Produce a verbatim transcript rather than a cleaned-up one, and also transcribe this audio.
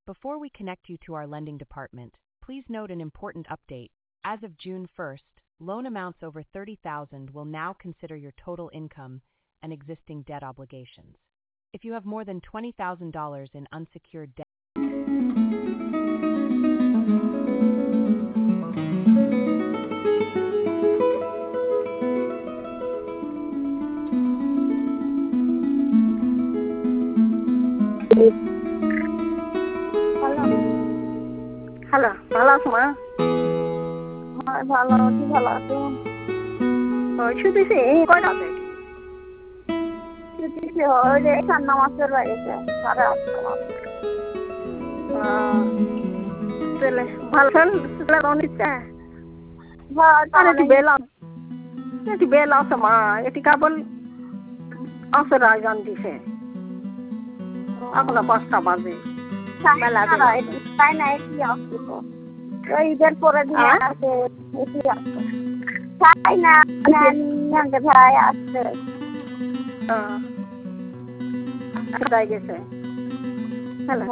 Before we connect you to our lending department, please note an important update. As of June first, loan amounts over thirty thousand dollars will now consider your total income and existing debt obligations. If you have more than twenty thousand dollars in unsecured debt, hello hello ভালো আছো মা? হ্যাঁ ভালো আছি, ভালো আছো? ওই শুধুছি কয়টা আছে? শুধুছি ওই যে ঠান্ডা মাছের বাইরেছে সাড়ে আটটা মাস। তাহলে ভালো ফেল নিচ্ছে। আর একটু বেল একটু বেল আছে মা, এটি কেবল আছে রায়গান দিছে এখনো পাঁচটা বাজে। তাই না, এটি আসছে তো ঈদের পরে দিয়ে আসে, এটি আসছে তাই না, ভাই আসছে গেছে। হ্যালো